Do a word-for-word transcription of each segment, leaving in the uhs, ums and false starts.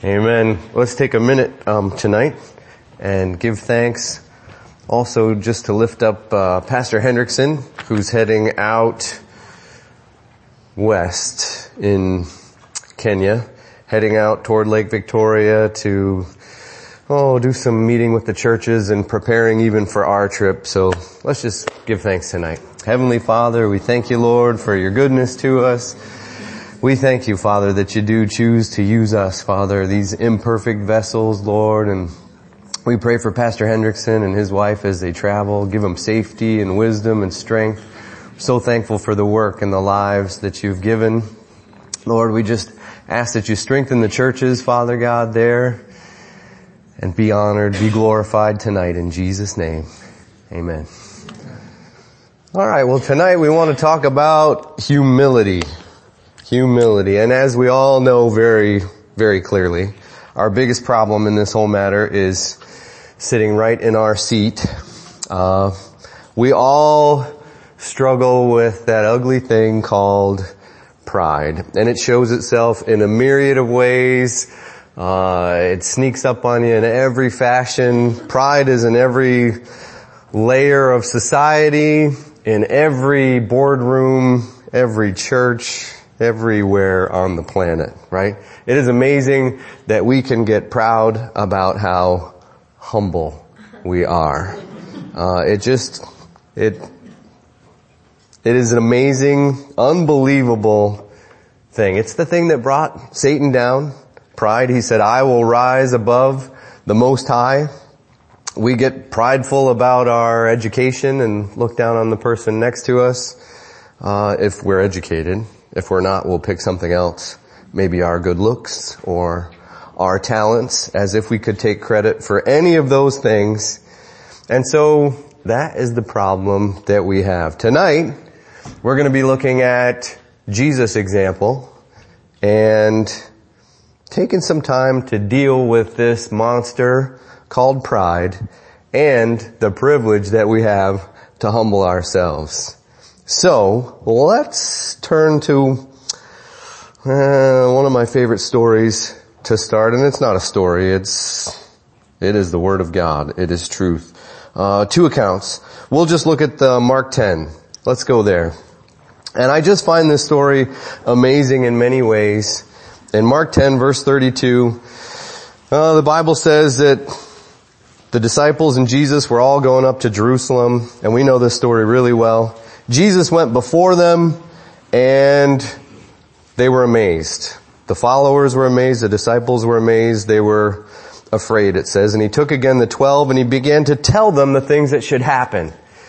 Amen. Let's take a minute um, tonight and give thanks. Also, just to lift up uh, Pastor Hendrickson, who's heading out west in Kenya, heading out toward Lake Victoria to oh do some meeting with the churches and preparing even for our trip. So let's just give thanks tonight. Heavenly Father, we thank you, Lord, for your goodness to us. We thank you, Father, that you do choose to use us, Father, these imperfect vessels, Lord, and we pray for Pastor Hendrickson and his wife as they travel. Give them safety and wisdom and strength. We're so thankful for the work and the lives that you've given. Lord, we just ask that you strengthen the churches, Father God, there, and be honored, be glorified tonight in Jesus' name. Amen. All right, well, tonight we want to talk about humility. Humility. And as we all know very, very clearly, our biggest problem in this whole matter is sitting right in our seat. Uh, we all struggle with that ugly thing called pride. And it shows itself in a myriad of ways. Uh, it sneaks up on you in every fashion. Pride is in every layer of society, in every boardroom, every church, everywhere on the planet, right? It is amazing that we can get proud about how humble we are. Uh, it just, it, it is an amazing, unbelievable thing. It's the thing that brought Satan down. Pride. He said, I will rise above the Most High. We get prideful about our education and look down on the person next to us, uh, if we're educated. If we're not, we'll pick something else. Maybe our good looks or our talents, as if we could take credit for any of those things. And so that is the problem that we have. Tonight, we're going to be looking at Jesus' example and taking some time to deal with this monster called pride and the privilege that we have to humble ourselves. So, let's turn to uh, one of my favorite stories to start, and it's not a story, it's, it is the Word of God, it is truth. Uh, two accounts. We'll just look at the Mark ten. Let's go there. And I just find this story amazing in many ways. In Mark ten, verse thirty-two, uh, the Bible says that the disciples and Jesus were all going up to Jerusalem, and we know this story really well. Jesus went before them, and they were amazed. The followers were amazed, the disciples were amazed, they were afraid, it says. And he took again the twelve, and he began to tell them the things that should happen.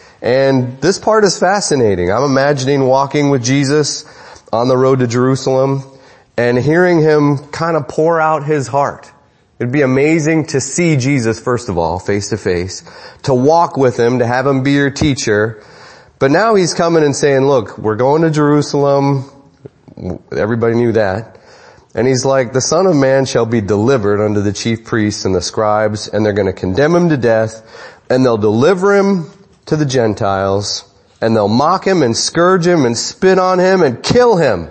And this part is fascinating. I'm imagining walking with Jesus on the road to Jerusalem and hearing him kind of pour out his heart. It'd be amazing to see Jesus, first of all, face to face, to walk with him, to have him be your teacher. But now he's coming and saying, look, we're going to Jerusalem. Everybody knew that. And he's like, the Son of Man shall be delivered unto the chief priests and the scribes, and they're going to condemn him to death, and they'll deliver him to the Gentiles, and they'll mock him and scourge him and spit on him and kill him.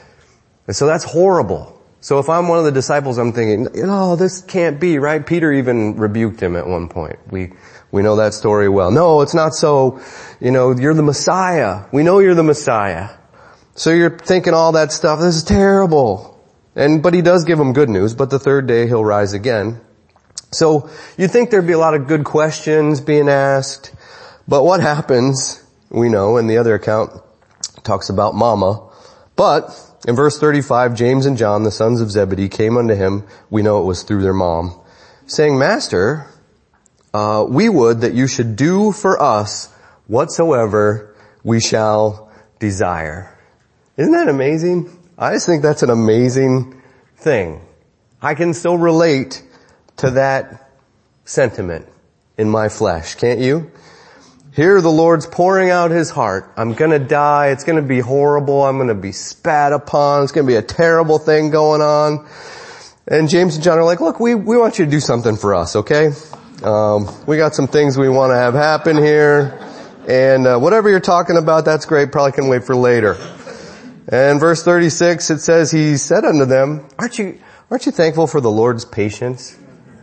And so that's horrible. So if I'm one of the disciples, I'm thinking, you know, this can't be, right? Peter even rebuked him at one point. We We know that story well. No, it's not so. You know, you're the Messiah. We know you're the Messiah. So you're thinking all that stuff. This is terrible. And, but he does give them good news. But the third day he'll rise again. So you'd think there'd be a lot of good questions being asked. But what happens, we know, and the other account talks about Mama. But in verse thirty-five, James and John, the sons of Zebedee, came unto him. We know it was through their mom, saying, Master, Uh, we would that you should do for us whatsoever we shall desire. Isn't that amazing? I just think that's an amazing thing. I can still relate to that sentiment in my flesh, can't you? Here the Lord's pouring out his heart. I'm gonna die. It's gonna be horrible. I'm gonna be spat upon. It's gonna be a terrible thing going on. And James and John are like, look, we, we want you to do something for us, okay? Um, we got some things we want to have happen here, and uh, whatever you're talking about, that's great. Probably can wait for later. And verse thirty-six, it says, he said unto them, aren't you, Aren't you thankful for the Lord's patience?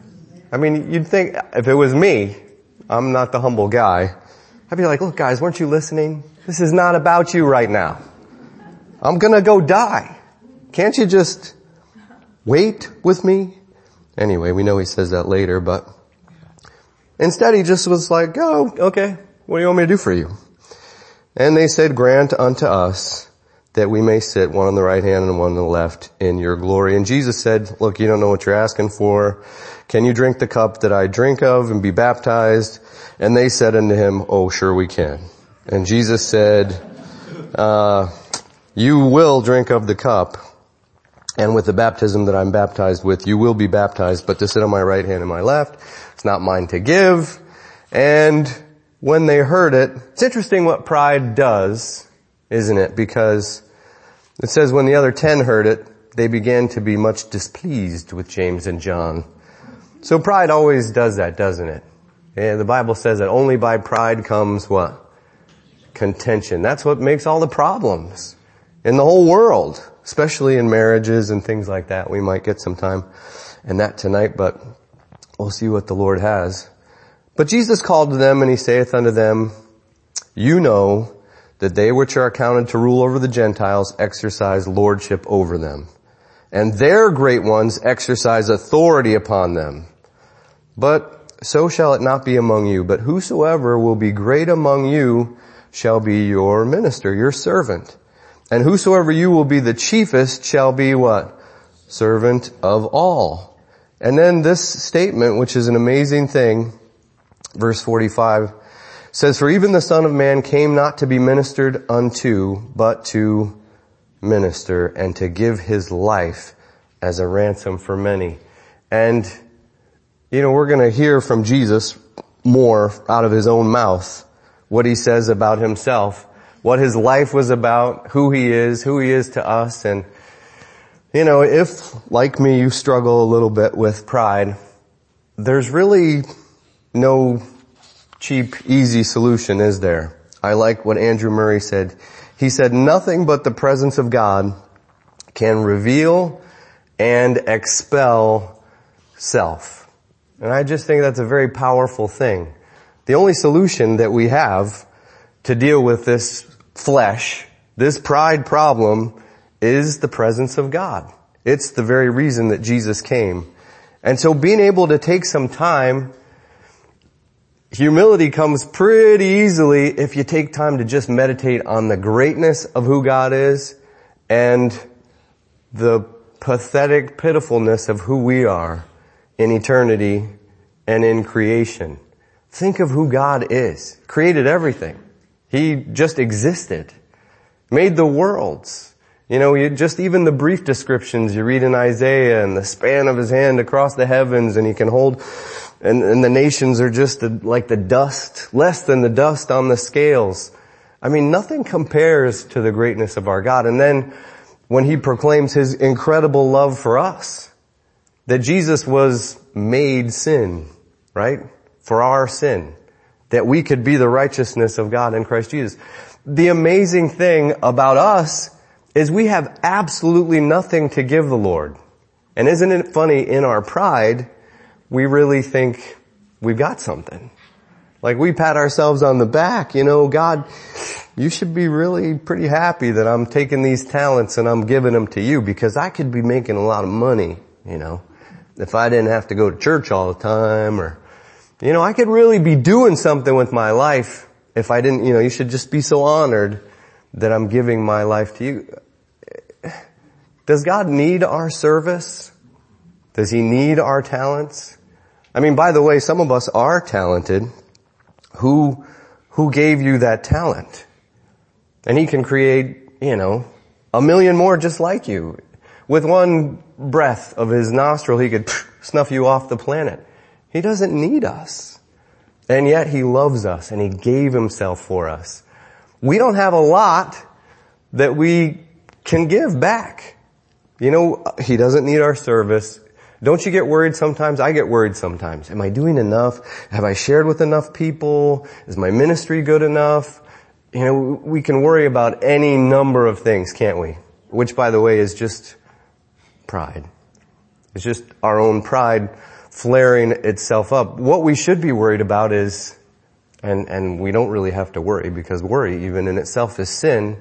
I mean, you'd think if it was me, I'm not the humble guy, I'd be like, look guys, weren't you listening? This is not about you right now. I'm gonna go die. Can't you just wait with me? Anyway, we know he says that later, but instead he just was like, oh, okay, what do you want me to do for you? And they said, grant unto us that we may sit one on the right hand and one on the left in your glory. And Jesus said, look, you don't know what you're asking for. Can you drink the cup that I drink of and be baptized? And they said unto him, oh, sure we can. And Jesus said, uh, you will drink of the cup, and with the baptism that I'm baptized with, you will be baptized, but to sit on my right hand and my left, it's not mine to give. And when they heard it, it's interesting what pride does, isn't it? Because it says when the other ten heard it, they began to be much displeased with James and John. So pride always does that, doesn't it? And the Bible says that only by pride comes what? Contention. That's what makes all the problems in the whole world, especially in marriages and things like that. We might get some time in that tonight, but we'll see what the Lord has. But Jesus called to them, and he saith unto them, you know that they which are accounted to rule over the Gentiles exercise lordship over them, and their great ones exercise authority upon them. But so shall it not be among you, but whosoever will be great among you shall be your minister, your servant. And whosoever you will be the chiefest shall be what? Servant of all. And then this statement, which is an amazing thing, verse forty-five, says, for even the Son of Man came not to be ministered unto, but to minister and to give his life as a ransom for many. And, you know, we're going to hear from Jesus more out of his own mouth what he says about himself, what his life was about, who he is, who he is to us. And, you know, if, like me, you struggle a little bit with pride, there's really no cheap, easy solution, is there? I like what Andrew Murray said. He said, nothing but the presence of God can reveal and expel self. And I just think that's a very powerful thing. The only solution that we have to deal with this flesh, this pride problem, is the presence of God. It's the very reason that Jesus came. And so being able to take some time, humility comes pretty easily if you take time to just meditate on the greatness of who God is and the pathetic pitifulness of who we are in eternity and in creation. Think of who God is. Created everything. He just existed. Made the worlds. You know, you just even the brief descriptions you read in Isaiah and the span of his hand across the heavens, and he can hold, and, and the nations are just a, like the dust, less than the dust on the scales. I mean, nothing compares to the greatness of our God. And then when he proclaims his incredible love for us, that Jesus was made sin, right? For our sin, that we could be the righteousness of God in Christ Jesus. The amazing thing about us is we have absolutely nothing to give the Lord. And isn't it funny, in our pride, we really think we've got something. Like we pat ourselves on the back, you know, God, you should be really pretty happy that I'm taking these talents and I'm giving them to you, because I could be making a lot of money, you know, if I didn't have to go to church all the time, or, you know, I could really be doing something with my life if I didn't, you know, you should just be so honored that I'm giving my life to you. Does God need our service? Does he need our talents? I mean, by the way, some of us are talented. Who, who gave you that talent? And he can create, you know, a million more just like you. With one breath of his nostril, he could snuff you off the planet. He doesn't need us. And yet he loves us and he gave himself for us. We don't have a lot that we can give back. You know, he doesn't need our service. Don't you get worried sometimes? I get worried sometimes. Am I doing enough? Have I shared with enough people? Is my ministry good enough? You know, we can worry about any number of things, can't we? Which, by the way, is just pride. It's just our own pride flaring itself up. What we should be worried about is, and, and we don't really have to worry because worry even in itself is sin.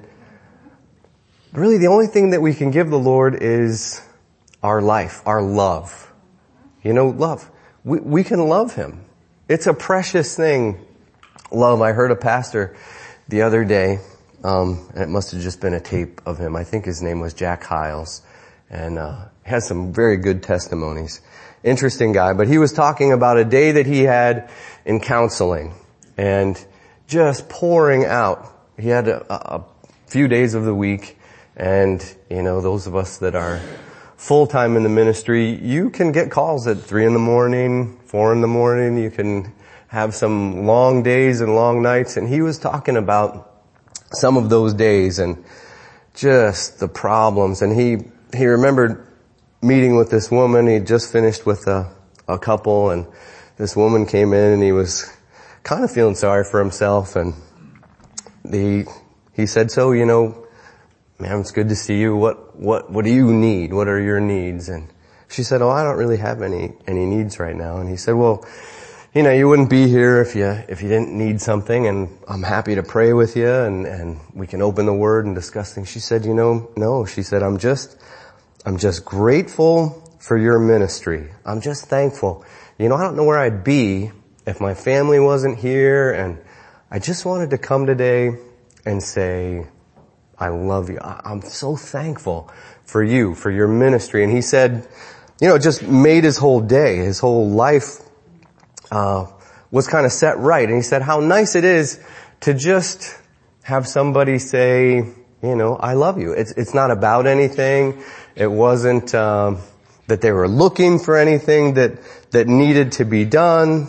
Really the only thing that we can give the Lord is our life, our love. You know, love. We, we can love Him. It's a precious thing. Love. I heard a pastor the other day, um, and it must have just been a tape of him. I think his name was Jack Hiles, and uh, has some very good testimonies. Interesting guy, but he was talking about a day that he had in counseling, and just pouring out. He had a, a few days of the week, and you know, those of us that are full-time in the ministry, you can get calls at three in the morning, four in the morning. You can have some long days and long nights. And he was talking about some of those days and just the problems. And he, he remembered meeting with this woman. He'd just finished with a, a couple, and this woman came in and he was kind of feeling sorry for himself. And the, he said, so, you know, ma'am, it's good to see you. What, what, what do you need? What are your needs? And she said, oh, I don't really have any, any needs right now. And he said, well, you know, you wouldn't be here if you, if you didn't need something, and I'm happy to pray with you, and, and we can open the Word and discuss things. She said, you know, no, she said, I'm just, I'm just grateful for your ministry. I'm just thankful. You know, I don't know where I'd be if my family wasn't here, and I just wanted to come today and say, I love you. I'm so thankful for you, for your ministry. And he said, you know, it just made his whole day, his whole life, uh, was kind of set right. And he said how nice it is to just have somebody say, you know, I love you. It's, it's not about anything. It wasn't, um, that they were looking for anything that, that needed to be done.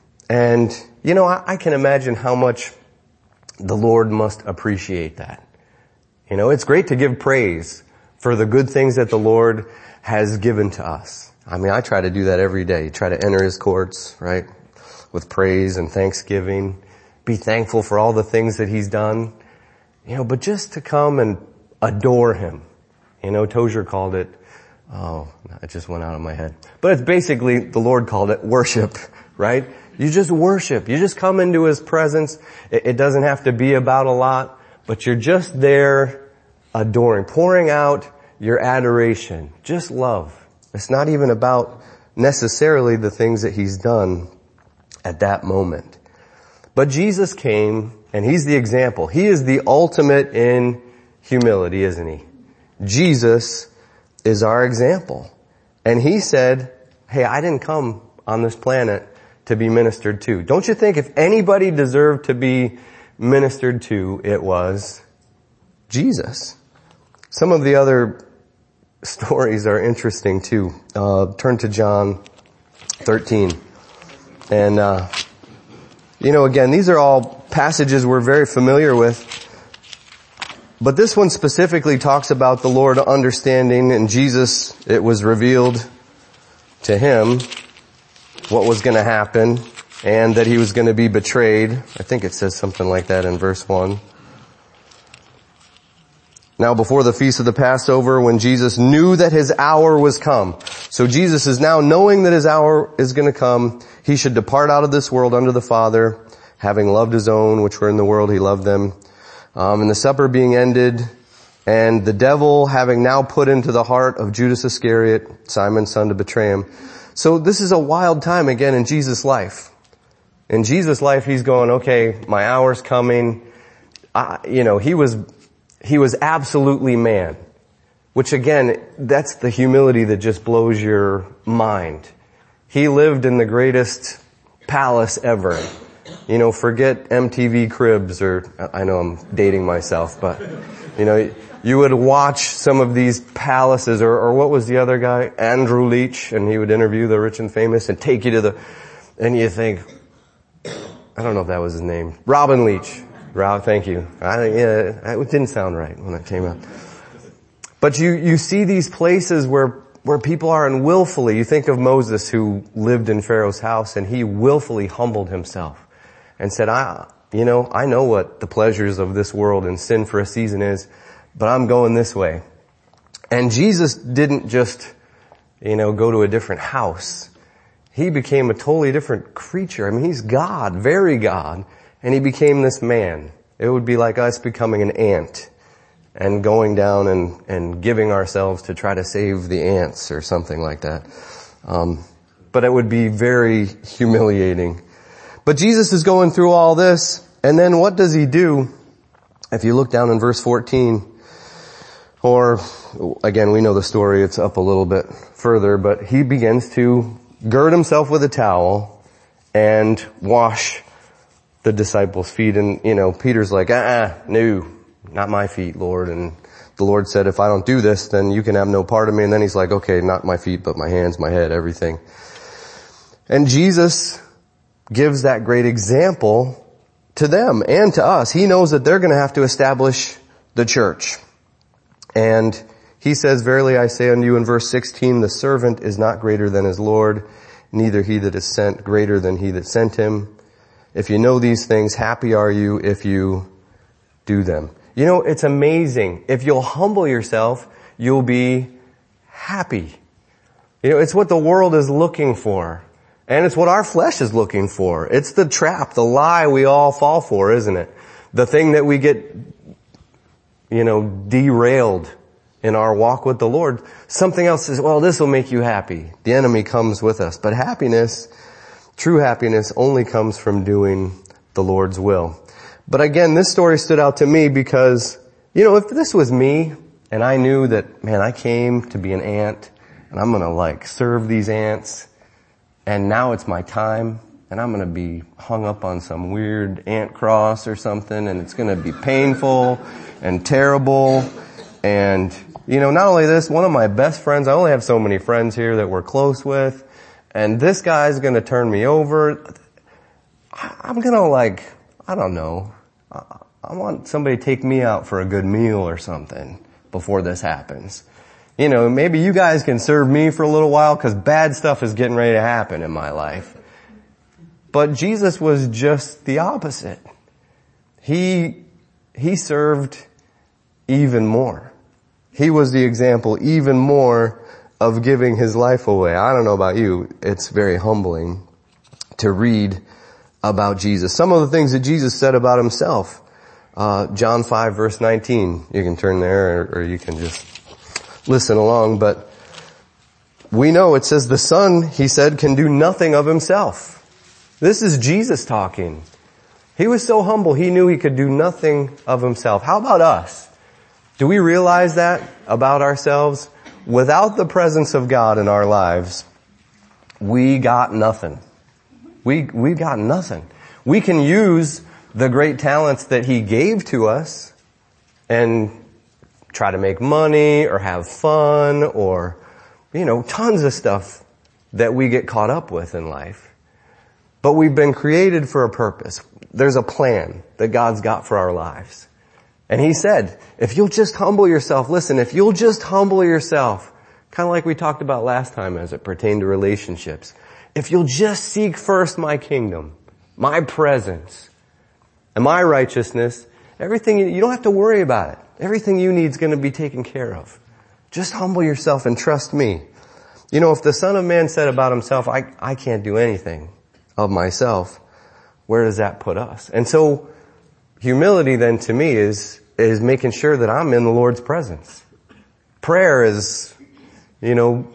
And, you know, I, I can imagine how much the Lord must appreciate that. You know, it's great to give praise for the good things that the Lord has given to us. I mean, I try to do that every day. You try to enter His courts, right, with praise and thanksgiving. Be thankful for all the things that He's done. You know, but just to come and adore Him. You know, Tozer called it, oh, it just went out of my head. But it's basically, the Lord called it worship, right? You just worship. You just come into His presence. It, it doesn't have to be about a lot. But you're just there adoring, pouring out your adoration, just love. It's not even about necessarily the things that He's done at that moment. But Jesus came, and He's the example. He is the ultimate in humility, isn't He? Jesus is our example. And He said, hey, I didn't come on this planet to be ministered to. Don't you think if anybody deserved to be ministered to, it was Jesus. Some of the other stories are interesting too. Uh, turn to John thirteen. And, uh, you know, again, these are all passages we're very familiar with. But this one specifically talks about the Lord understanding, and Jesus, it was revealed to Him what was going to happen, and that He was going to be betrayed. I think it says something like that in verse one. Now before the feast of the Passover, when Jesus knew that His hour was come. So Jesus is now knowing that His hour is going to come. He should depart out of this world unto the Father, having loved His own, which were in the world, He loved them. Um, and the supper being ended, and the devil having now put into the heart of Judas Iscariot, Simon's son, to betray Him. So this is a wild time again in Jesus' life. In Jesus' life, He's going, okay, my hour's coming. I, you know, He was, He was absolutely man. Which again, that's the humility that just blows your mind. He lived in the greatest palace ever. You know, forget M T V Cribs, or, I know I'm dating myself, but, you know, you would watch some of these palaces, or, or what was the other guy? Andrew Leach, and he would interview the rich and famous and take you to the, and you think, I don't know if that was his name. Robin Leach. Rob, thank you. I, yeah, it didn't sound right when it came out. But you, you see these places where, where people are and willfully, you think of Moses who lived in Pharaoh's house, and he willfully humbled himself and said, I, you know, I know what the pleasures of this world and sin for a season is, but I'm going this way. And Jesus didn't just you know, go to a different house. He became a totally different creature. I mean, he's God, very God, and he became this man. It would be like us becoming an ant and going down and, and giving ourselves to try to save the ants or something like that. Um, but it would be very humiliating. But Jesus is going through all this, and then what does he do? If you look down in verse fourteen, or again, we know the story, it's up a little bit further, but he begins to gird himself with a towel and wash the disciples' feet. And, you know, Peter's like, ah, no, not my feet, Lord. And the Lord said, if I don't do this, then you can have no part of me. And then he's like, okay, not my feet, but my hands, my head, everything. And Jesus gives that great example to them and to us. He knows that they're going to have to establish the church. And he says, verily I say unto you in verse sixteen, the servant is not greater than his Lord, neither he that is sent greater than he that sent him. If you know these things, happy are you if you do them. You know, it's amazing. If you'll humble yourself, you'll be happy. You know, it's what the world is looking for. And it's what our flesh is looking for. It's the trap, the lie we all fall for, isn't it? The thing that we get, you know, derailed in our walk with the Lord. Something else says, well, this will make you happy. The enemy comes with us. But happiness, true happiness, only comes from doing the Lord's will. But again, this story stood out to me because, you know, if this was me and I knew that, man, I came to be an ant and I'm going to like serve these ants and now it's my time and I'm going to be hung up on some weird ant cross or something and it's going to be painful and terrible. And, you know, not only this, one of my best friends, I only have so many friends here that we're close with, and this guy's going to turn me over. I'm going to like, I don't know. I want somebody to take me out for a good meal or something before this happens. You know, maybe you guys can serve me for a little while because bad stuff is getting ready to happen in my life. But Jesus was just the opposite. He, he served even more. He was the example even more of giving his life away. I don't know about you. It's very humbling to read about Jesus. Some of the things that Jesus said about himself. Uh, John five verse nineteen. You can turn there or, or you can just listen along. But we know it says the Son, he said, can do nothing of himself. This is Jesus talking. He was so humble, he knew he could do nothing of himself. How about us? Do we realize that about ourselves? Without the presence of God in our lives, we got nothing. We, we got nothing. We can use the great talents that he gave to us and try to make money or have fun or, you know, tons of stuff that we get caught up with in life. But we've been created for a purpose. There's a plan that God's got for our lives. And he said, if you'll just humble yourself, listen, if you'll just humble yourself, kind of like we talked about last time as it pertained to relationships, if you'll just seek first my kingdom, my presence, and my righteousness, everything, you don't have to worry about it. Everything you need is going to be taken care of. Just humble yourself and trust me. You know, if the Son of Man said about himself, I, I can't do anything of myself, where does that put us? And so, humility then to me is, is making sure that I'm in the Lord's presence. Prayer is, you know,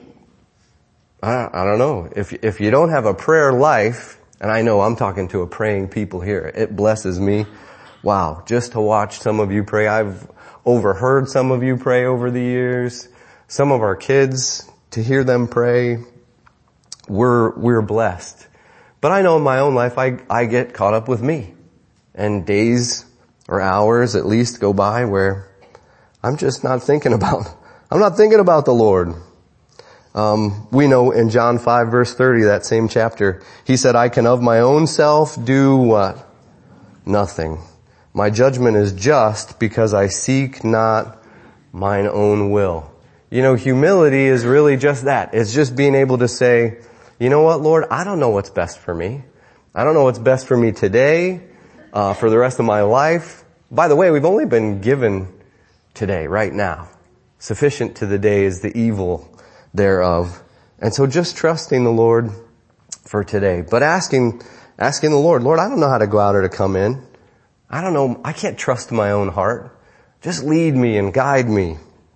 I, I don't know. If, if you don't have a prayer life, and I know I'm talking to a praying people here, it blesses me. Wow. Just to watch some of you pray. I've overheard some of you pray over the years. Some of our kids, to hear them pray, we're, we're blessed. But I know in my own life, I, I get caught up with me. And days or hours at least go by where I'm just not thinking about, I'm not thinking about the Lord. Um, we know in John five verse thirty, that same chapter, he said, I can of my own self do what? Nothing. My judgment is just because I seek not mine own will. You know, humility is really just that. It's just being able to say, you know what, Lord, I don't know what's best for me. I don't know what's best for me today. Uh, for the rest of my life. By the way, we've only been given today, right now. Sufficient to the day is the evil thereof. And so just trusting the Lord for today, but asking, asking the Lord, Lord, I don't know how to go out or to come in. I don't know. I can't trust my own heart. Just lead me and guide me.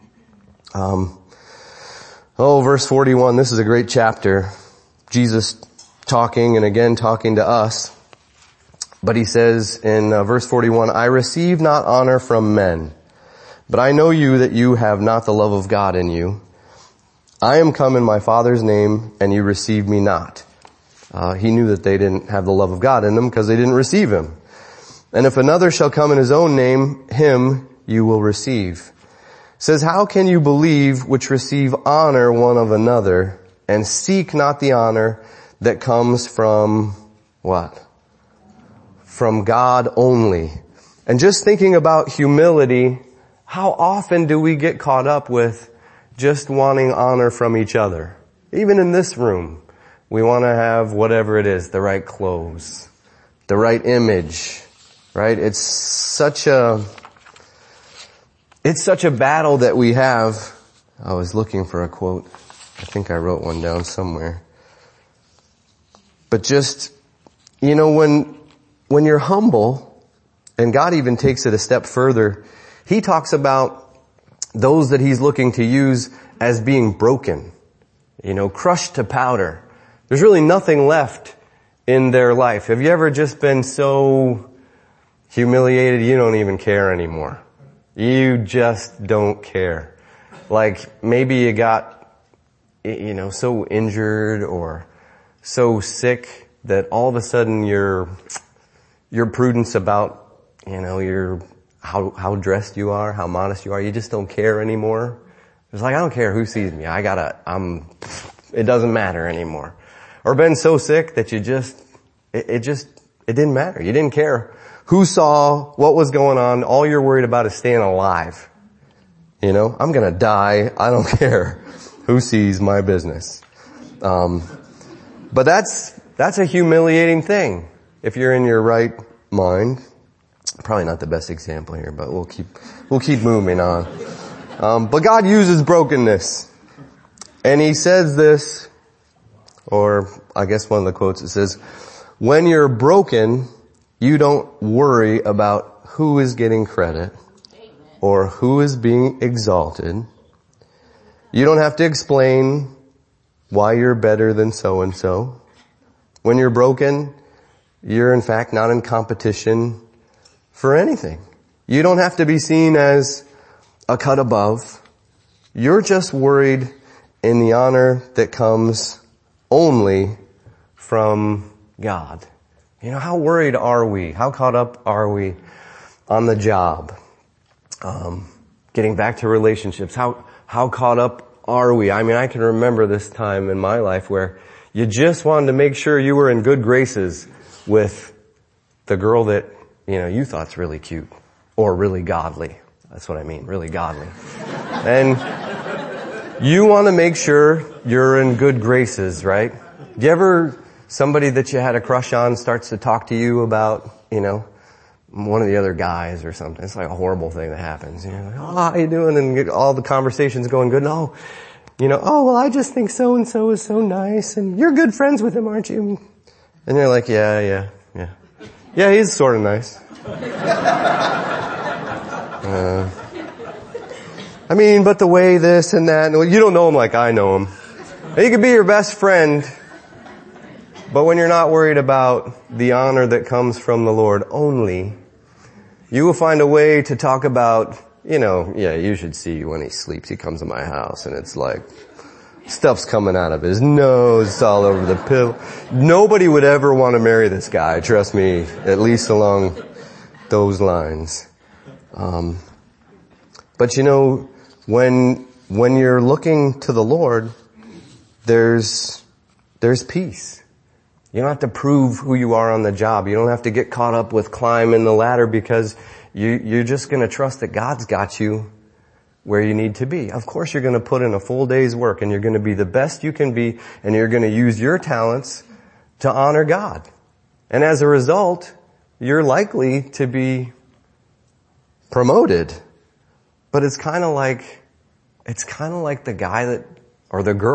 Um, oh, verse forty-one, this is a great chapter. Jesus talking and again talking to us. But he says in uh, verse forty-one, I receive not honor from men, but I know you that you have not the love of God in you. I am come in my Father's name, and you receive me not. Uh, he knew that they didn't have the love of God in them because they didn't receive him. And if another shall come in his own name, him you will receive. It says, how can you believe which receive honor one of another, and seek not the honor that comes from what? From God only. And just thinking about humility, how often do we get caught up with just wanting honor from each other? Even in this room, we want to have whatever it is, the right clothes, the right image, right? It's such a, it's such a battle that we have. I was looking for a quote. I think I wrote one down somewhere. But just, you know, when, when you're humble, and God even takes it a step further, he talks about those that he's looking to use as being broken, you know, crushed to powder. There's really nothing left in their life. Have you ever just been so humiliated you don't even care anymore? You just don't care. Like maybe you got, you know, so injured or so sick that all of a sudden your, your prudence about, you know, your, how, how dressed you are, how modest you are, you just don't care anymore. It's like, I don't care who sees me. I gotta, I'm, it doesn't matter anymore. Or been so sick that you just, it, it just, it didn't matter. You didn't care who saw what was going on. All you're worried about is staying alive. You know, I'm gonna die. I don't care who sees my business. Um, but that's, that's a humiliating thing if you're in your right mind. Probably not the best example here, but we'll keep, we'll keep moving on. Um, but God uses brokenness. And he says this, or I guess one of the quotes, it says, when you're broken, you don't worry about who is getting credit or who is being exalted. You don't have to explain why you're better than so-and-so. When you're broken, you're in fact not in competition for anything. You don't have to be seen as a cut above. You're just worried in the honor that comes only from God. You know, how worried are we? How caught up are we on the job? Um, getting back to relationships. How, how caught up are we? I mean, I can remember this time in my life where you just wanted to make sure you were in good graces with the girl that, you know, you thought's really cute or really godly. That's what I mean, really godly. And you want to make sure you're in good graces, right? Do you ever, somebody that you had a crush on starts to talk to you about, you know, one of the other guys or something? It's like a horrible thing that happens. You know, like, oh, how you doing? And get all the conversations going good. No, you know, oh, well, I just think so-and-so is so nice and you're good friends with him, aren't you? And you're like, yeah, yeah, yeah. Yeah, he's sort of nice. Uh, I mean, but the way this and that, and you don't know him like I know him. And he could be your best friend, but when you're not worried about the honor that comes from the Lord only, you will find a way to talk about, you know, yeah, you should see when he sleeps. He comes to my house and it's like, stuff's coming out of his nose, it's all over the pillow. Nobody would ever want to marry this guy, trust me, at least along those lines. Um, but you know, when, when you're looking to the Lord, there's, there's peace. You don't have to prove who you are on the job. You don't have to get caught up with climbing the ladder because you, you're just going to trust that God's got you where you need to be. Of course, you're going to put in a full day's work and you're going to be the best you can be and you're going to use your talents to honor God. And as a result, you're likely to be promoted. But it's kind of like, it's kind of like the guy that, or the girl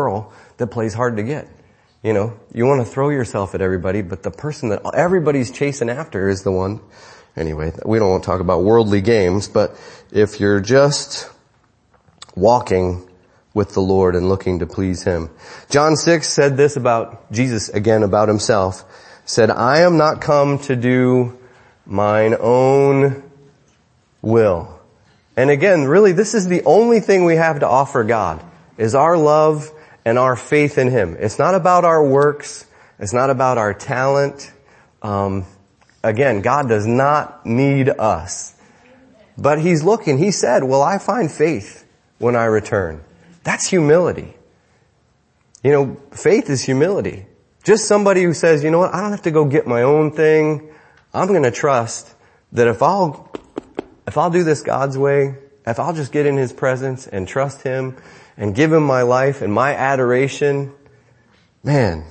that plays hard to get. You know, you want to throw yourself at everybody, but the person that everybody's chasing after is the one. Anyway, we don't want to talk about worldly games, but if you're just walking with the Lord and looking to please Him. John six said this about Jesus, again about Himself, said, I am not come to do mine own will. And again, really, this is the only thing we have to offer God, is our love and our faith in Him. It's not about our works. It's not about our talent. Um, again, God does not need us. But He's looking. He said, will I find faith when I return? That's humility. You know, faith is humility. Just somebody who says, you know what, I don't have to go get my own thing. I'm going to trust that if I'll, if I'll do this God's way, if I'll just get in His presence and trust Him and give Him my life and my adoration, man,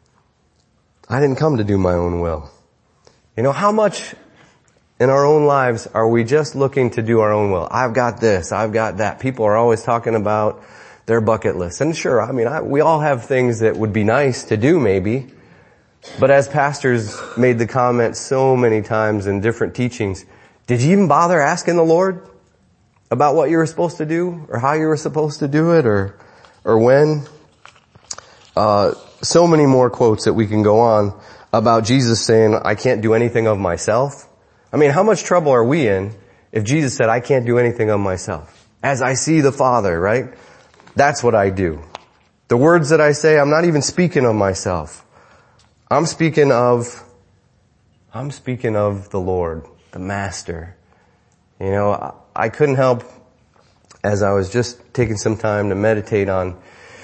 I didn't come to do my own will. You know, how much in our own lives are we just looking to do our own will? I've got this, I've got that. People are always talking about their bucket list. And sure, I mean, I, we all have things that would be nice to do maybe. But as pastors made the comment so many times in different teachings, did you even bother asking the Lord about what you were supposed to do or how you were supposed to do it or, or when? Uh, so many more quotes that we can go on about Jesus saying, I can't do anything of myself. I mean, how much trouble are we in if Jesus said, I can't do anything of myself? As I see the Father, right? That's what I do. The words that I say, I'm not even speaking of myself. I'm speaking of, I'm speaking of the Lord, the Master. You know, I couldn't help, as I was just taking some time to meditate on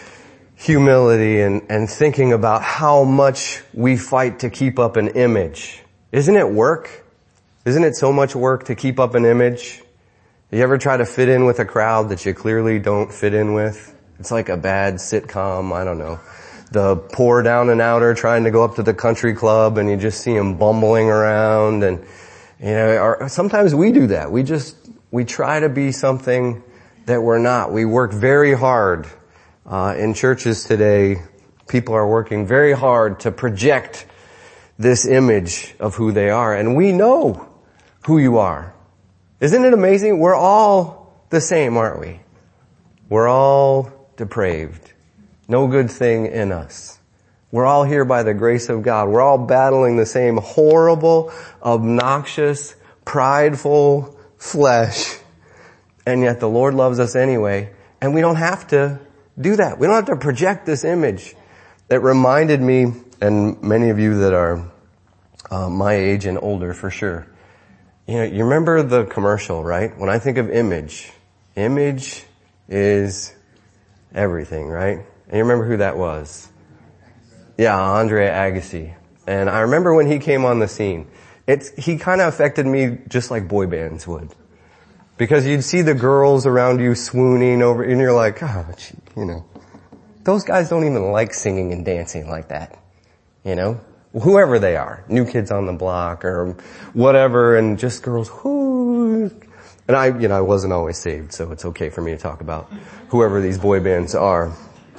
humility and, and thinking about how much we fight to keep up an image. Isn't it work? Isn't it so much work to keep up an image? You ever try to fit in with a crowd that you clearly don't fit in with? It's like a bad sitcom, I don't know. The poor down and outer trying to go up to the country club and you just see them bumbling around and, you know, or sometimes we do that. We just, we try to be something that we're not. We work very hard. Uh, in churches today, people are working very hard to project this image of who they are. And we know who you are. Isn't it amazing? We're all the same, aren't we? We're all depraved. No good thing in us. We're all here by the grace of God. We're all battling the same horrible, obnoxious, prideful flesh. And yet the Lord loves us anyway. And we don't have to do that. We don't have to project this image. It reminded me, and many of you that are uh, my age and older for sure, you know, you remember the commercial, right? When I think of image, image is everything, right? And you remember who that was? Yeah, Andre Agassi. And I remember when he came on the scene, it's, he kind of affected me just like boy bands would. Because you'd see the girls around you swooning over, and you're like, oh, gee, you know, those guys don't even like singing and dancing like that, you know? Whoever they are, New Kids on the Block or whatever, and just girls, whoo. And I, you know, I wasn't always saved, so it's okay for me to talk about whoever these boy bands are.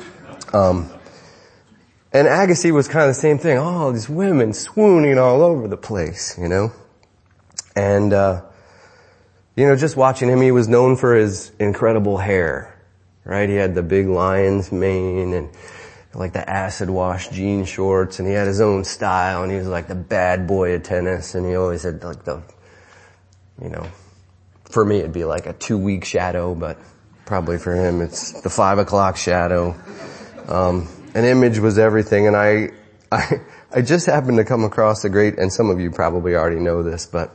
Um, and Agassi was kind of the same thing. Oh, these women swooning all over the place, you know? And, uh, you know, just watching him, he was known for his incredible hair, right? He had the big lion's mane and like the acid wash jean shorts, and he had his own style, and he was like the bad boy of tennis, and he always had like the, you know, for me it'd be like a two week shadow, but probably for him it's the five o'clock shadow. Um, an image was everything, and I, I, I just happened to come across a great, and some of you probably already know this, but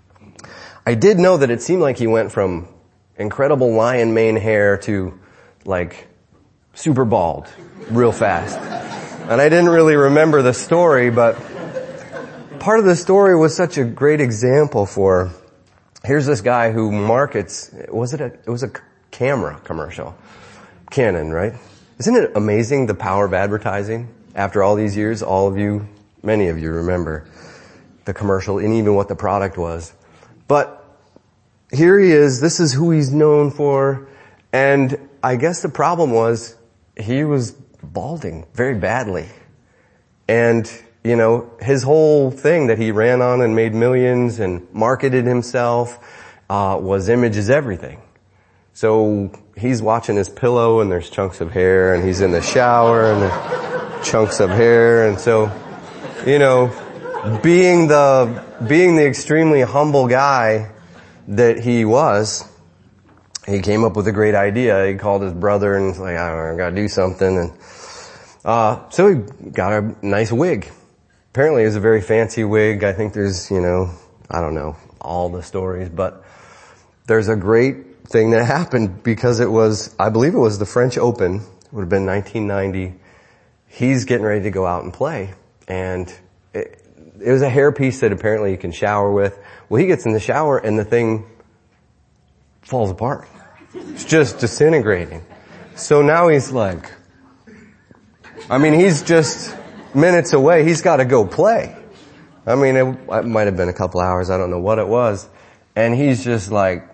I did know that it seemed like he went from incredible lion mane hair to like super bald real fast. And I didn't really remember the story, but part of the story was such a great example for, here's this guy who markets, was it a, it was a camera commercial. Canon, right? Isn't it amazing the power of advertising? After all these years, all of you, many of you remember the commercial and even what the product was. But here he is, this is who he's known for, and I guess the problem was he was balding very badly. And, you know, his whole thing that he ran on and made millions and marketed himself, uh, was image is everything. So he's watching his pillow and there's chunks of hair, and he's in the shower and there's chunks of hair. And so, you know, being the, being the extremely humble guy that he was, he came up with a great idea. He called his brother and was like, I don't know, I gotta do something. And, uh, so he got a nice wig. Apparently it was a very fancy wig. I think there's, you know, I don't know all the stories, but there's a great thing that happened because it was, I believe it was the French Open. It would have been nineteen ninety. He's getting ready to go out and play. And it, it was a hairpiece that apparently you can shower with. Well, he gets in the shower and the thing falls apart. It's just disintegrating. So now he's like, I mean, he's just minutes away. He's got to go play. I mean, it, it might have been a couple hours. I don't know what it was. And he's just like,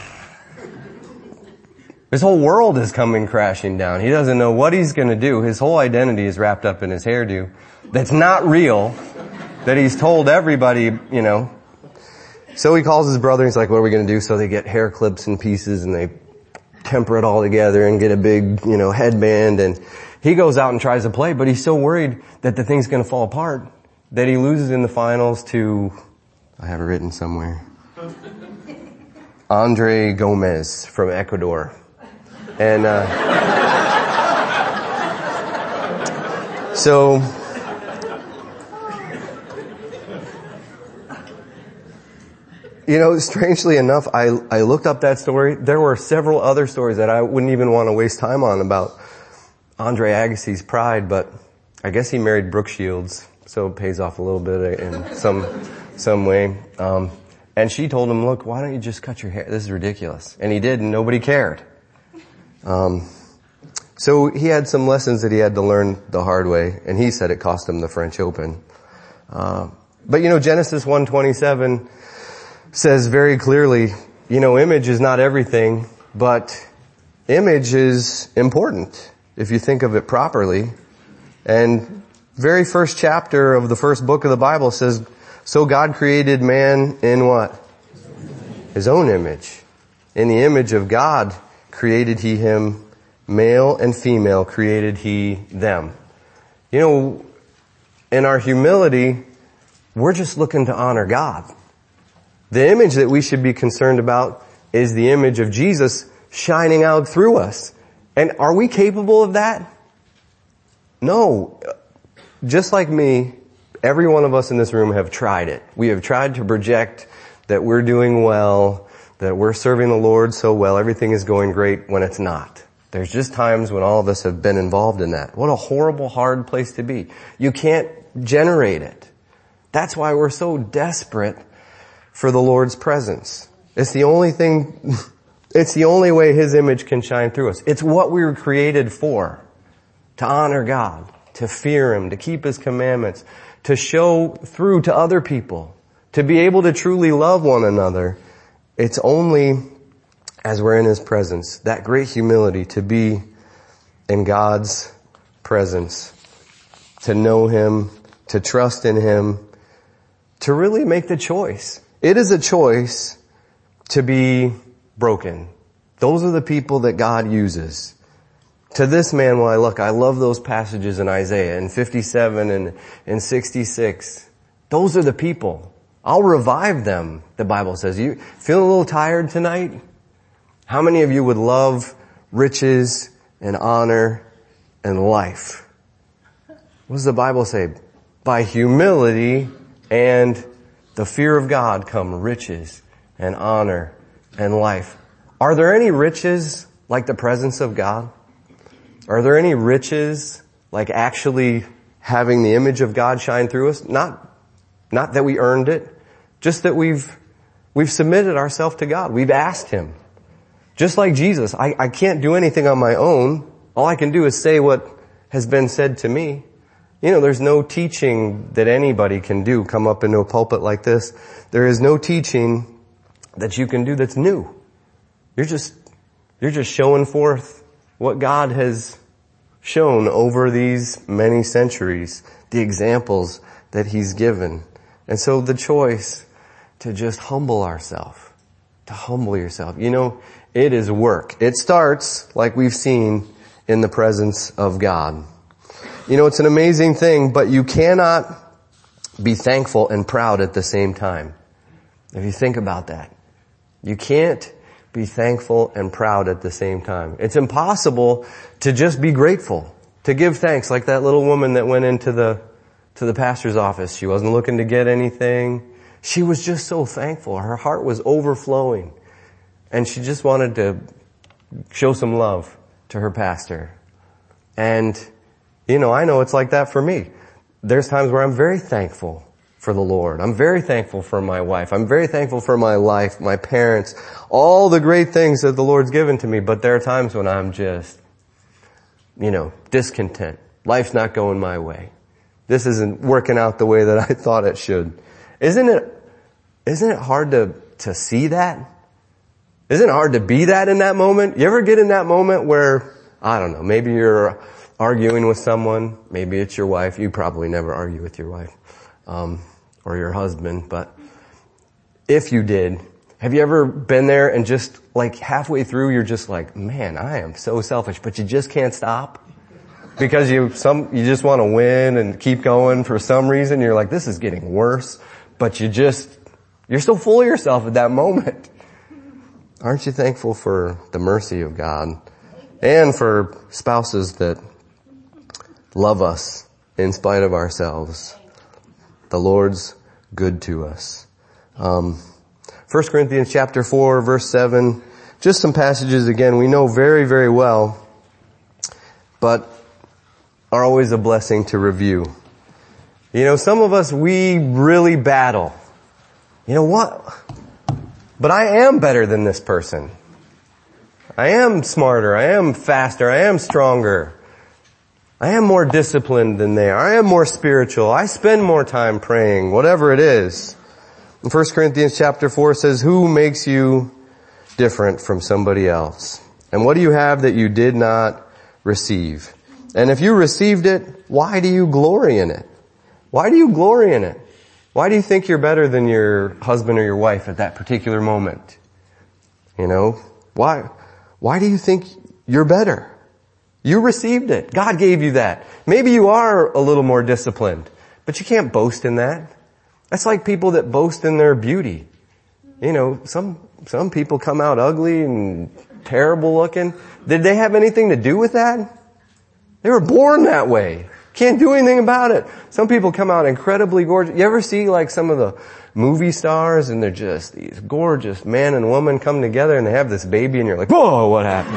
his whole world is coming crashing down. He doesn't know what he's going to do. His whole identity is wrapped up in his hairdo that's not real, that he's told everybody, you know. So he calls his brother and he's like, what are we going to do? So they get hair clips and pieces and they temper it all together and get a big, you know, headband, and he goes out and tries to play, but he's so worried that the thing's going to fall apart that he loses in the finals to, I have it written somewhere, Andre Gomez from Ecuador. And, uh, so, you know, strangely enough, I, I looked up that story. There were several other stories that I wouldn't even want to waste time on about Andre Agassi's pride, but I guess he married Brooke Shields, so it pays off a little bit in some, some way. Um, and she told him, look, why don't you just cut your hair? This is ridiculous. And he did, and nobody cared. Um, so he had some lessons that he had to learn the hard way, and he said it cost him the French Open. Uh, but you know, Genesis one twenty-seven says very clearly, you know, image is not everything, but image is important if you think of it properly. And very first chapter of the first book of the Bible says, so God created man in what? His own image. In the image of God created he him, male and female created he them. You know, in our humility, we're just looking to honor God. The image that we should be concerned about is the image of Jesus shining out through us. And are we capable of that? No. Just like me, every one of us in this room have tried it. We have tried to project that we're doing well, that we're serving the Lord so well, everything is going great when it's not. There's just times when all of us have been involved in that. What a horrible, hard place to be. You can't generate it. That's why we're so desperate for the Lord's presence. It's the only thing, it's the only way His image can shine through us. It's what we were created for. To honor God, to fear Him, to keep His commandments, to show through to other people, to be able to truly love one another. It's only as we're in His presence, that great humility to be in God's presence, to know Him, to trust in Him, to really make the choice. It is a choice to be broken. Those are the people that God uses. To this man, when I look, I love those passages in Isaiah, in fifty-seven and in sixty-six. Those are the people. I'll revive them, the Bible says. You feel a little tired tonight? How many of you would love riches and honor and life? What does the Bible say? By humility and the fear of God come riches and honor and life. Are there any riches like the presence of God? Are there any riches like actually having the image of God shine through us? Not, not that we earned it, just that we've, we've submitted ourselves to God. We've asked Him. Just like Jesus, I, I can't do anything on my own. All I can do is say what has been said to me. You know, there's no teaching that anybody can do, come up into a pulpit like this. There is no teaching that you can do that's new. You're just, you're just showing forth what God has shown over these many centuries, the examples that he's given. And so the choice to just humble ourselves, to humble yourself. You know, it is work. It starts, like we've seen, in the presence of God. You know, it's an amazing thing, but you cannot be thankful and proud at the same time. If you think about that, you can't be thankful and proud at the same time. It's impossible to just be grateful, to give thanks, like that little woman that went into the to the pastor's office. She wasn't looking to get anything. She was just so thankful. Her heart was overflowing. And she just wanted to show some love to her pastor. And, you know, I know it's like that for me. There's times where I'm very thankful for the Lord. I'm very thankful for my wife. I'm very thankful for my life, my parents, all the great things that the Lord's given to me. But there are times when I'm just, you know, discontent. Life's not going my way. This isn't working out the way that I thought it should. Isn't it, isn't it hard to, to see that? Isn't it hard to be that in that moment? You ever get in that moment where, I don't know, maybe you're arguing with someone, maybe it's your wife. You probably never argue with your wife, um, or your husband, but if you did, have you ever been there and just like halfway through you're just like, man, I am so selfish, but you just can't stop? Because you some you just want to win and keep going for some reason. You're like, this is getting worse, but you just, you're so full of yourself at that moment. Aren't you thankful for the mercy of God and for spouses that love us in spite of ourselves? The Lord's good to us. Um, First Corinthians chapter four, verse seven. Just some passages again we know very, very well, but are always a blessing to review. You know, some of us, we really battle. You know what? But I am better than this person. I am smarter. I am faster. I am stronger. I am more disciplined than they are. I am more spiritual. I spend more time praying, whatever it is. In First Corinthians chapter four says, who makes you different from somebody else? And what do you have that you did not receive? And if you received it, why do you glory in it? Why do you glory in it? Why do you think you're better than your husband or your wife at that particular moment? You know, why, why do you think you're better? You received it. God gave you that. Maybe you are a little more disciplined, but you can't boast in that. That's like people that boast in their beauty. You know, some, some people come out ugly and terrible looking. Did they have anything to do with that? They were born that way. Can't do anything about it. Some people come out incredibly gorgeous. You ever see like some of the movie stars and they're just these gorgeous man and woman come together and they have this baby and you're like, whoa, what happened?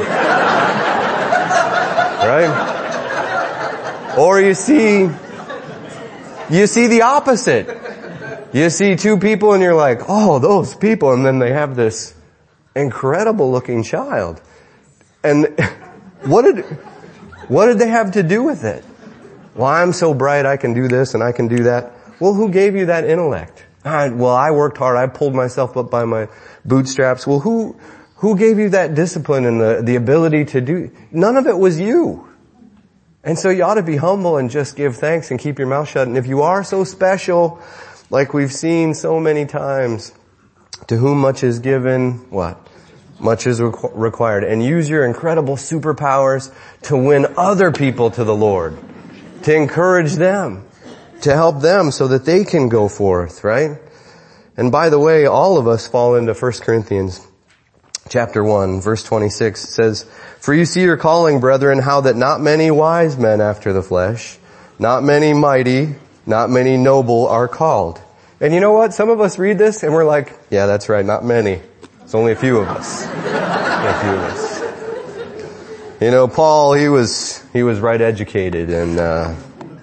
Right? Or you see, you see the opposite. You see two people and you're like, oh, those people. And then they have this incredible looking child. And what did, what did they have to do with it? Well, I'm so bright, I can do this and I can do that. Well, who gave you that intellect? I, well, I worked hard, I pulled myself up by my bootstraps. Well, who, who gave you that discipline and the, the ability to do? None of it was you. And so you ought to be humble and just give thanks and keep your mouth shut. And if you are so special, like we've seen so many times, to whom much is given, what? Much is requ- required. And use your incredible superpowers to win other people to the Lord. To encourage them. To help them so that they can go forth, right? And by the way, all of us fall into First Corinthians chapter one, verse twenty-six. It says, for you see your calling, brethren, how that not many wise men after the flesh, not many mighty, not many noble are called. And you know what? Some of us read this and we're like, yeah, that's right, not many. It's only a few of us. Only a few of us. You know, Paul, he was, he was right educated and, uh,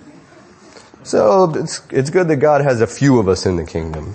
so it's, it's good that God has a few of us in the kingdom.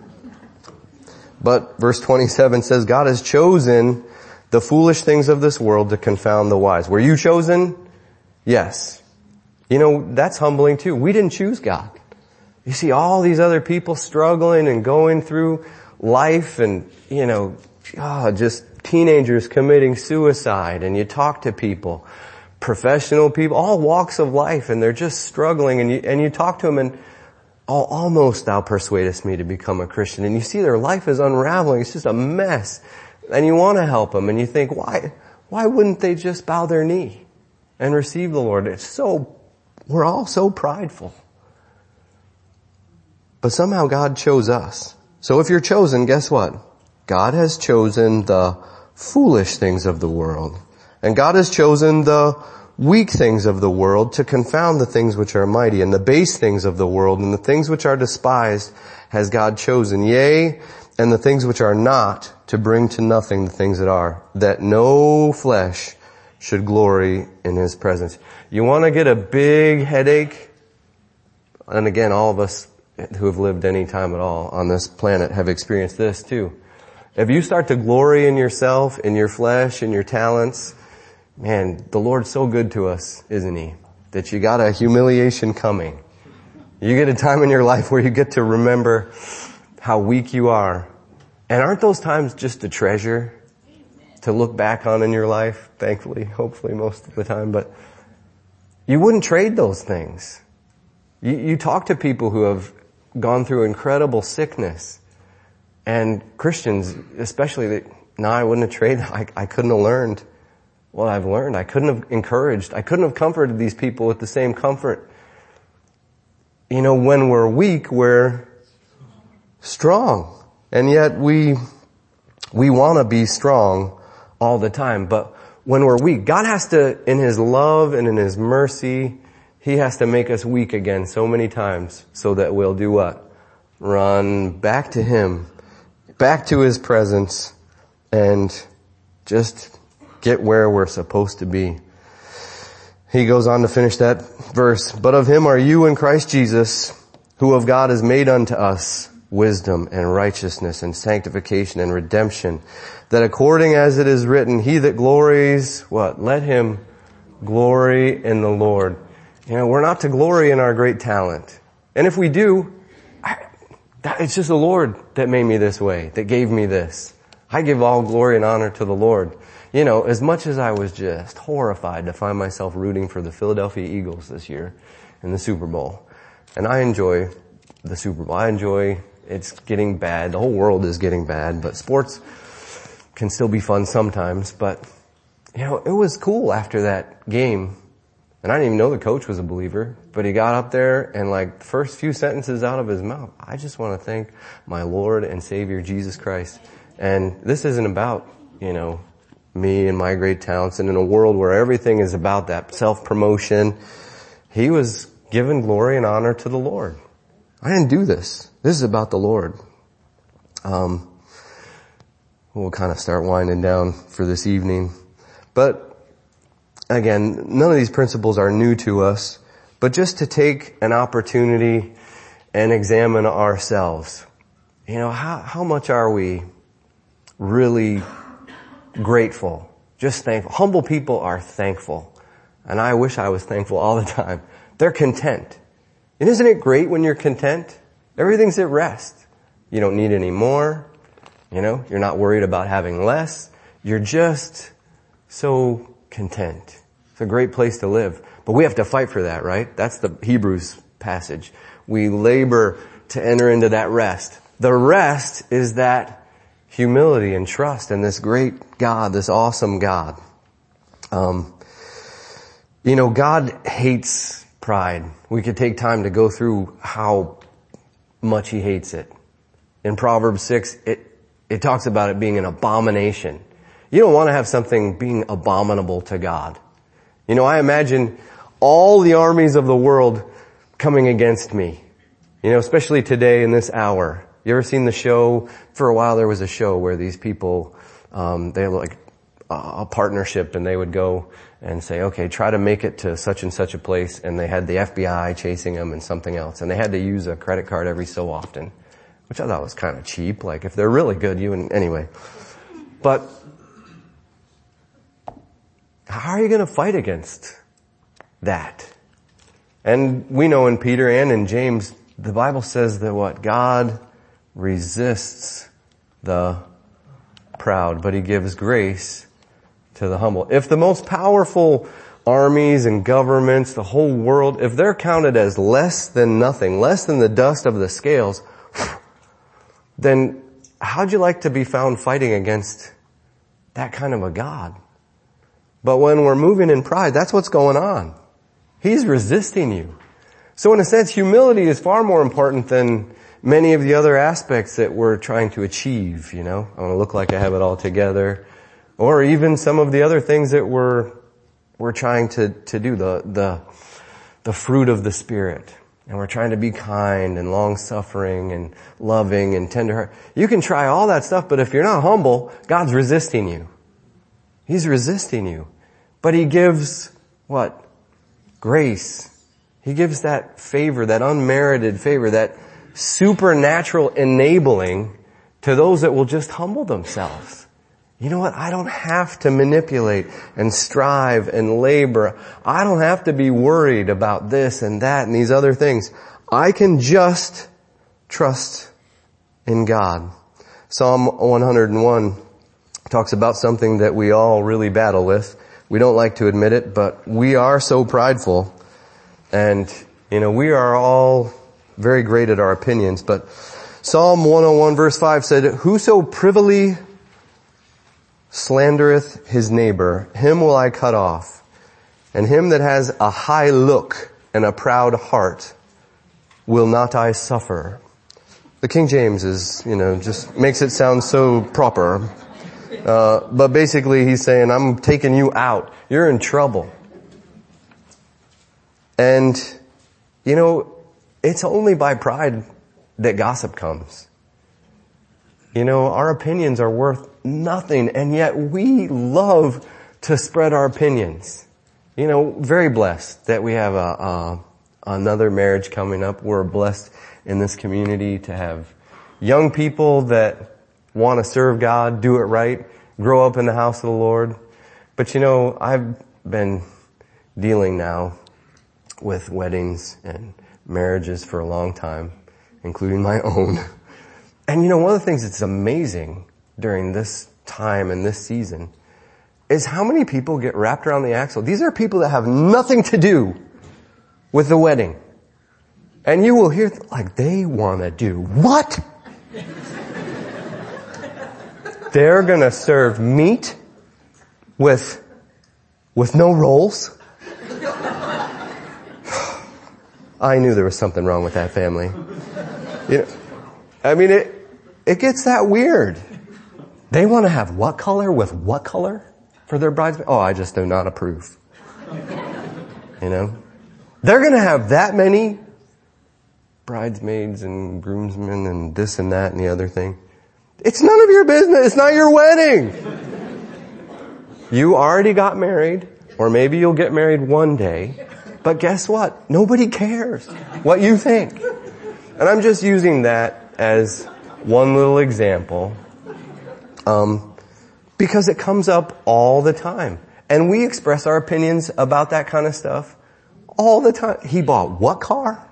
But verse twenty-seven says, God has chosen the foolish things of this world to confound the wise. Were you chosen? Yes. You know, that's humbling too. We didn't choose God. You see all these other people struggling and going through life and, you know, oh, just teenagers committing suicide, and you talk to people professional people, all walks of life, and they're just struggling, and you, and you talk to them and, oh, almost thou persuadest me to become a Christian, and you see their life is unraveling, it's just a mess, and you want to help them, and you think, why, why wouldn't they just bow their knee and receive the Lord? It's so, we're all so prideful. But somehow God chose us. So if you're chosen, guess what? God has chosen the foolish things of the world. And God has chosen the weak things of the world to confound the things which are mighty, and the base things of the world, and the things which are despised has God chosen. Yea, and the things which are not, to bring to nothing the things that are, that no flesh should glory in his presence. You want to get a big headache? And again, all of us who have lived any time at all on this planet have experienced this too. If you start to glory in yourself, in your flesh, in your talents, man, the Lord's so good to us, isn't he? That you got a humiliation coming. You get a time in your life where you get to remember how weak you are. And aren't those times just a treasure to look back on in your life? Thankfully, hopefully most of the time, but you wouldn't trade those things. You, you talk to people who have gone through incredible sickness, and Christians especially, that, no, I wouldn't have traded, I, I couldn't have learned what I've learned. I couldn't have encouraged, I couldn't have comforted these people with the same comfort. You know, when we're weak, we're strong. And yet we, we want to be strong all the time. But when we're weak, God has to, in his love and in his mercy, he has to make us weak again so many times so that we'll do what? Run back to him, back to his presence, and just get where we're supposed to be. He goes on to finish that verse. But of him are you in Christ Jesus, who of God is made unto us wisdom and righteousness and sanctification and redemption, that according as it is written, he that glories, what? Let him glory in the Lord. You know, we're not to glory in our great talent. And if we do, I, that, it's just the Lord that made me this way, that gave me this. I give all glory and honor to the Lord. You know, as much as I was just horrified to find myself rooting for the Philadelphia Eagles this year in the Super Bowl. And I enjoy the Super Bowl. I enjoy, it's getting bad. The whole world is getting bad, but sports can still be fun sometimes. But, you know, it was cool after that game. And I didn't even know the coach was a believer, but he got up there and like the first few sentences out of his mouth, I just want to thank my Lord and Savior Jesus Christ. And this isn't about, you know, me and my great talents, and in a world where everything is about that self-promotion, he was giving glory and honor to the Lord. I didn't do this. This is about the Lord. Um, we'll kind of start winding down for this evening. But again, none of these principles are new to us, but just to take an opportunity and examine ourselves. You know, how, how much are we really grateful, just thankful? Humble people are thankful. And I wish I was thankful all the time. They're content. And isn't it great when you're content? Everything's at rest. You don't need any more. You know, you're not worried about having less. You're just so content. It's a great place to live. But we have to fight for that, right? That's the Hebrews passage. We labor to enter into that rest. The rest is that humility and trust in this great God, this awesome God. Um, you know, God hates pride. We could take time to go through how much he hates it. In Proverbs six, it, it talks about it being an abomination. You don't want to have something being abominable to God. You know, I imagine all the armies of the world coming against me. You know, especially today in this hour. You ever seen the show? For a while there was a show where these people, um, they had like a partnership, and they would go and say, okay, try to make it to such and such a place, and they had the F B I chasing them and something else, and they had to use a credit card every so often, which I thought was kind of cheap. Like if they're really good, you and anyway. But how are you going to fight against that? And we know in Peter and in James, the Bible says that what? God resists the proud, but he gives grace to the humble. If the most powerful armies and governments, the whole world, if they're counted as less than nothing, less than the dust of the scales, then how'd you like to be found fighting against that kind of a God? But when we're moving in pride, that's what's going on. He's resisting you. So in a sense, humility is far more important than many of the other aspects that we're trying to achieve, you know. I want to look like I have it all together. Or even some of the other things that we're, we're trying to, to do, the, the, the fruit of the Spirit. And we're trying to be kind and long-suffering and loving and tender. You can try all that stuff, but if you're not humble, God's resisting you. He's resisting you. But He gives, what? Grace. He gives that favor, that unmerited favor, that supernatural enabling to those that will just humble themselves. You know what? I don't have to manipulate and strive and labor. I don't have to be worried about this and that and these other things. I can just trust in God. Psalm one oh one talks about something that we all really battle with. We don't like to admit it, but we are so prideful. And, you know, we are all very great at our opinions. But Psalm one oh one verse five said, "Whoso privily slandereth his neighbor, him will I cut off. And him that has a high look and a proud heart will not I suffer." The King James is, you know, just makes it sound so proper. Uh, but basically he's saying, I'm taking you out. You're in trouble. And, you know, it's only by pride that gossip comes. You know, our opinions are worth nothing, and yet we love to spread our opinions. You know, very blessed that we have a, a another marriage coming up. We're blessed in this community to have young people that want to serve God, do it right, grow up in the house of the Lord. But you know, I've been dealing now with weddings and marriages for a long time, including my own. And you know, one of the things that's amazing during this time and this season is how many people get wrapped around the axle. These are people that have nothing to do with the wedding. And you will hear, like, they want to do what? They're going to serve meat with, with no rolls. I knew there was something wrong with that family. You know, I mean, it, it gets that weird. They want to have what color with what color for their bridesmaids? Oh, I just do not approve. You know? They're going to have that many bridesmaids and groomsmen and this and that and the other thing. It's none of your business. It's not your wedding. You already got married, or maybe you'll get married one day. But guess what? Nobody cares what you think. And I'm just using that as one little example, um, because it comes up all the time. And we express our opinions about that kind of stuff all the time. He bought what car?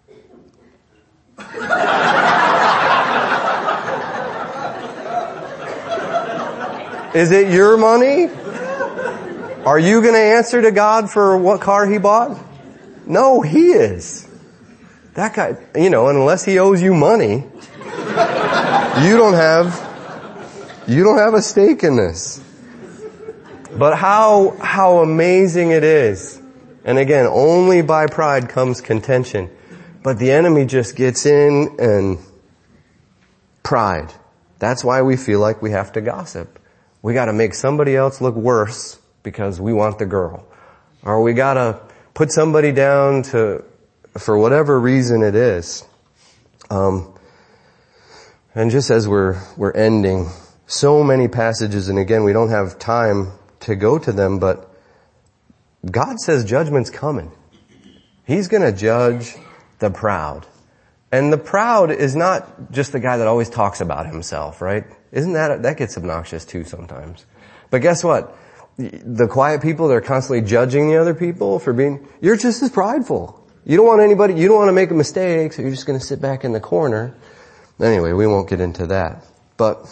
Is it your money? Are you going to answer to God for what car he bought? No, he is. That guy, you know, unless he owes you money, you don't have, you don't have a stake in this. But how, how amazing it is. And again, only by pride comes contention. But the enemy just gets in and pride. That's why we feel like we have to gossip. We gotta make somebody else look worse because we want the girl. Or we gotta put somebody down to, for whatever reason it is. Um, and just as we're, we're ending, so many passages, and again, we don't have time to go to them, but God says judgment's coming. He's gonna judge the proud. And the proud is not just the guy that always talks about himself, right? Isn't that, that gets obnoxious too sometimes. But guess what? The quiet people, they're constantly judging the other people for being, you're just as prideful. You don't want anybody, you don't want to make a mistake, so you're just going to sit back in the corner. Anyway, we won't get into that. But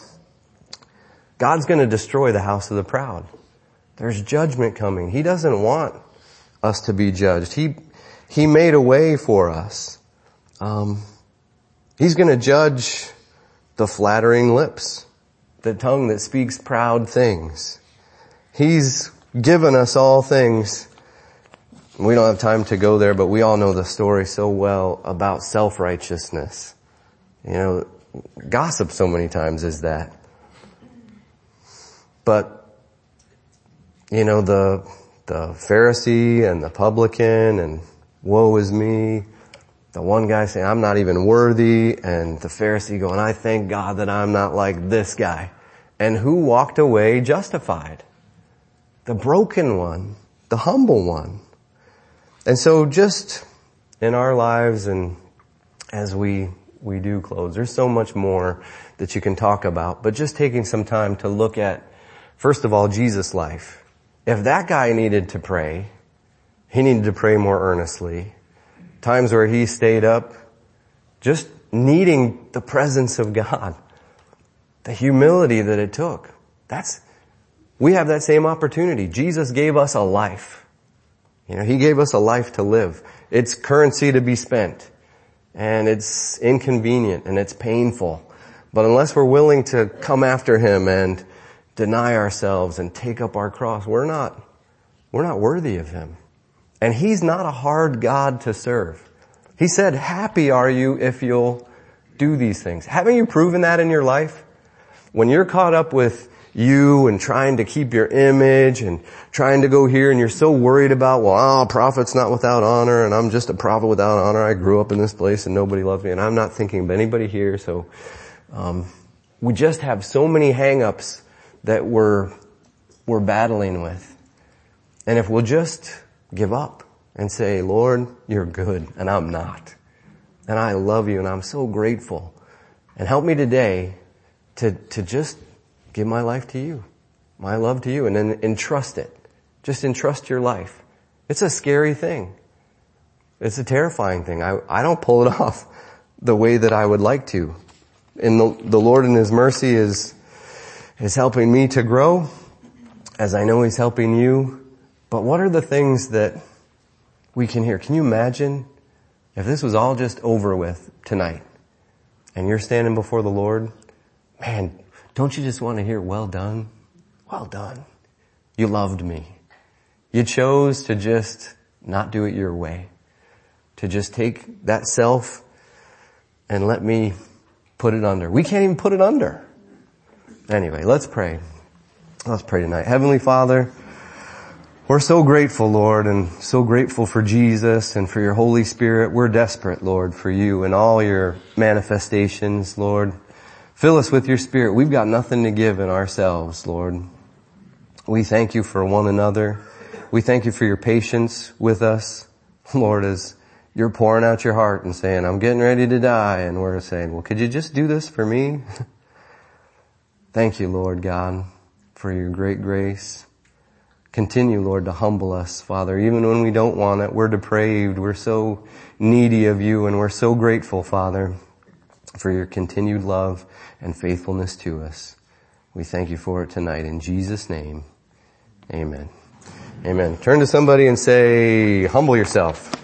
God's going to destroy the house of the proud. There's judgment coming. He doesn't want us to be judged. He, He made a way for us. Um, he's gonna judge the flattering lips, the tongue that speaks proud things. He's given us all things. We don't have time to go there, but we all know the story so well about self-righteousness. You know, gossip so many times is that. But, you know, the, the Pharisee and the publican and woe is me, the one guy saying, I'm not even worthy, and the Pharisee going, I thank God that I'm not like this guy. And who walked away justified? The broken one, the humble one. And so just in our lives and as we, we do close, there's so much more that you can talk about, but just taking some time to look at, first of all, Jesus' life. If that guy needed to pray, he needed to pray more earnestly. Times where he stayed up just needing the presence of God. The humility that it took. That's, we have that same opportunity. Jesus gave us a life. You know, He gave us a life to live. It's currency to be spent. And it's inconvenient and it's painful. But unless we're willing to come after Him and deny ourselves and take up our cross, we're not, we're not worthy of Him. And He's not a hard God to serve. He said, happy are you if you'll do these things. Haven't you proven that in your life? When you're caught up with you and trying to keep your image and trying to go here and you're so worried about, well, oh, a prophet's not without honor and I'm just a prophet without honor. I grew up in this place and nobody loves me and I'm not thinking of anybody here. So, um, we just have so many hang-ups that we're, we're battling with. And if we'll just give up and say, Lord, you're good and I'm not. And I love you and I'm so grateful. And help me today to, to just give my life to you, my love to you, and then entrust it. Just entrust your life. It's a scary thing. It's a terrifying thing. I, I don't pull it off the way that I would like to. And the, the Lord in His mercy is, is helping me to grow, as I know He's helping you. But what are the things that we can hear? Can you imagine if this was all just over with tonight and you're standing before the Lord? Man, don't you just want to hear, well done? Well done. You loved me. You chose to just not do it your way. To just take that self and let me put it under. We can't even put it under. Anyway, let's pray. Let's pray tonight. Heavenly Father, we're so grateful, Lord, and so grateful for Jesus and for your Holy Spirit. We're desperate, Lord, for you and all your manifestations, Lord. Fill us with your Spirit. We've got nothing to give in ourselves, Lord. We thank you for one another. We thank you for your patience with us, Lord, as you're pouring out your heart and saying, I'm getting ready to die. And we're saying, well, could you just do this for me? Thank you, Lord God, for your great grace. Continue, Lord, to humble us, Father, even when we don't want it. We're depraved. We're so needy of you, and we're so grateful, Father, for your continued love and faithfulness to us. We thank you for it tonight. In Jesus' name, amen. Amen. Turn to somebody and say, humble yourself.